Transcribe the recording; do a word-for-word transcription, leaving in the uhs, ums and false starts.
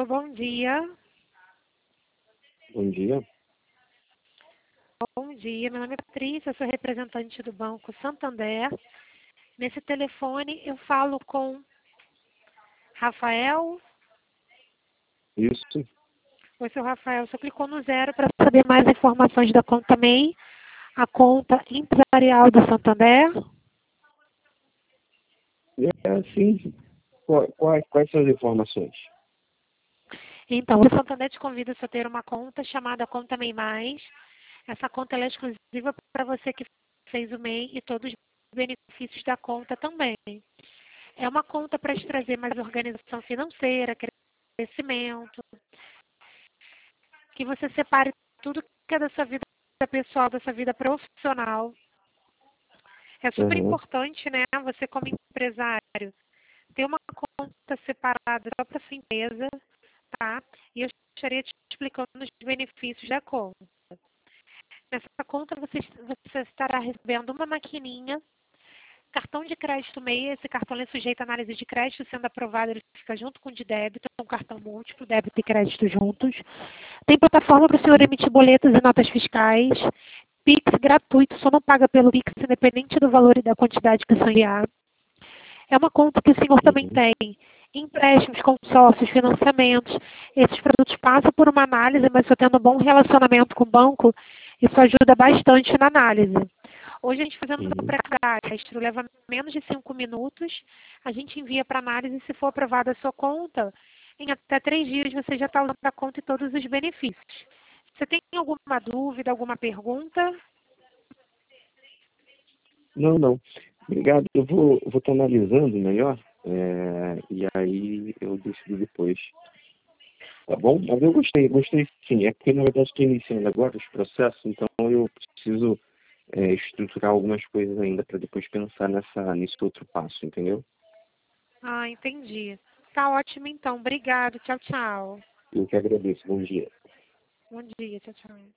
bom dia. Bom dia. Bom dia, meu nome é Patrícia, eu sou representante do Banco Santander. Nesse telefone eu falo com Rafael. Isso. Oi, seu Rafael, você clicou no zero para saber mais informações da conta M E I, a conta empresarial do Santander. É, sim. Quais, quais, quais são as informações? Então, o Santander te convida a ter uma conta chamada Conta M E I Mais. Essa conta ela é exclusiva para você que fez o M E I e todos os benefícios da conta também. É uma conta para te trazer mais organização financeira, crescimento, que você separe tudo que é da sua vida pessoal, da sua vida profissional. É super Uhum. importante, né, você como empresário, ter uma conta separada só para sua empresa, tá? E eu estaria te explicando os benefícios da conta. Nessa conta você, você estará recebendo uma maquininha, cartão de crédito M E I, esse cartão é sujeito à análise de crédito, sendo aprovado ele fica junto com o de débito, é um cartão múltiplo, débito e crédito juntos. Tem plataforma para o senhor emitir boletos e notas fiscais, Pix gratuito, só não paga pelo Pix, independente do valor e da quantidade que o senhor enviar. É uma conta que o senhor também Uhum. tem empréstimos, consórcios, financiamentos. Esses produtos passam por uma análise, mas só tendo um bom relacionamento com o banco, isso ajuda bastante na análise. Hoje a gente fazendo o Uhum. pré-cadastro, leva menos de cinco minutos, a gente envia para análise e se for aprovada a sua conta, em até três dias você já está usando a conta e todos os benefícios. Você tem alguma dúvida, alguma pergunta? Não, não. Obrigado. Eu vou vou estar analisando melhor, é, e aí eu decido depois. Tá bom? Mas eu gostei, gostei sim. É porque, na verdade, estou iniciando agora os processos, então eu preciso é, estruturar algumas coisas ainda para depois pensar nessa, nesse outro passo, entendeu? Ah, entendi. Tá ótimo então. Obrigado. Tchau, tchau. Eu que agradeço. Bom dia. Bom dia. Tchau, tchau.